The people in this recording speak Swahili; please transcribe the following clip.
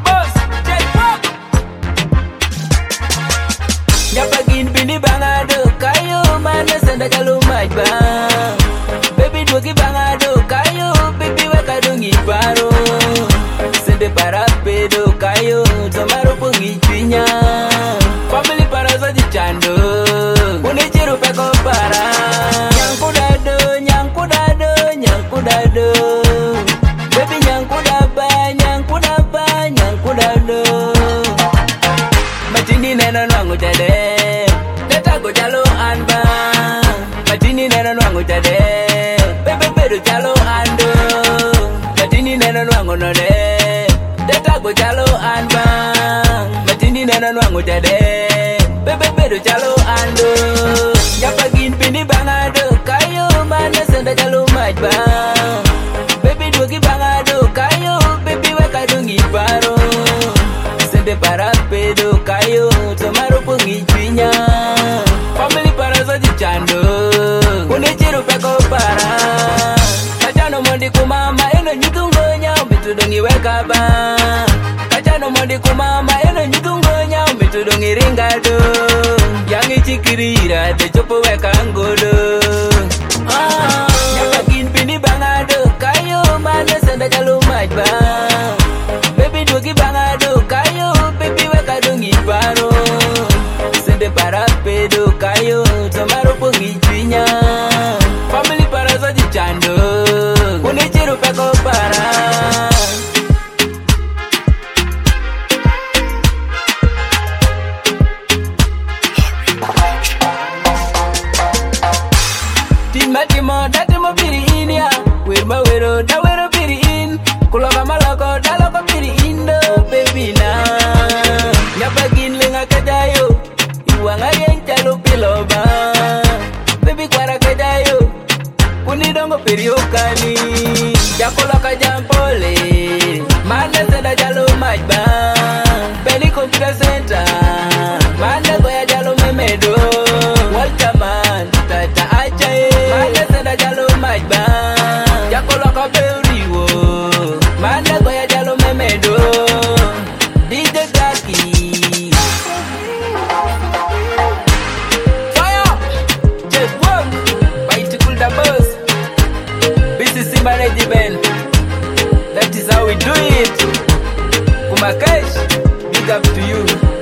boss, check up. Nyapagin bini bangado, kayo mana senda kalau majba. Baby dwagi bangado, kayo baby wakadungi paro. Sende para pedo, kayo tomaro pungi pinya. Family para sa di chando, unichiru peko para. Nyankudado, nyankudado, nyankudado. Baby nyankudaba, nyankudaba, nyankudado. Matini neno nwangu jade, leta go jalo anba. Matini neno nwangu jade, bebe beru jalo ando. Matini neno nwangu node, leta go jalo anba. Matini neno nwangu jade, bebe beru jalo ando. Nyapagin bini bangado, kayo mana senda jalo majba. Baby dwagi bangado, kayo baby wakadungi paro. Sende para pedo, kayo tomaro pungi pinya. Family para sa di chando, unichiru peko para. Kachano mondi kumama eno nyutungonya, umitudongi weka ba. Kachano mondi kumama eno nyutungonya, umitudongi ringado. Yangi chikirira, de chopo weka ngodo. Nyapagin bini bangado, kayo mana senda jalo majba. Baby dwagi bangado, kayo baby wakadungi paro. Sende para pedo, kayo tomaro pungi pinya. Family para sa di chando, unichiru peko para. Matimo, datimo piri in ya. Wirma wero, da wero piri in. Kuloka maloko, da loko piri indo, baby na. Nyapagin lenga kadayo, iwanga yen chalo piloba. Baby kwara kadayo, kunidongo piri okani. Jakoloka jampole, manda seda jalo majba. Beli computer center, manda goya jalo memedo. Walterman, tata ajae. Manda senda jalo majba, jakoloka beuriwo. Manda goya jalo memedo, DJ Gaki. Fire, just work, bicycle the bus. BCC management, that is how we do it. Kumakash, big up to you.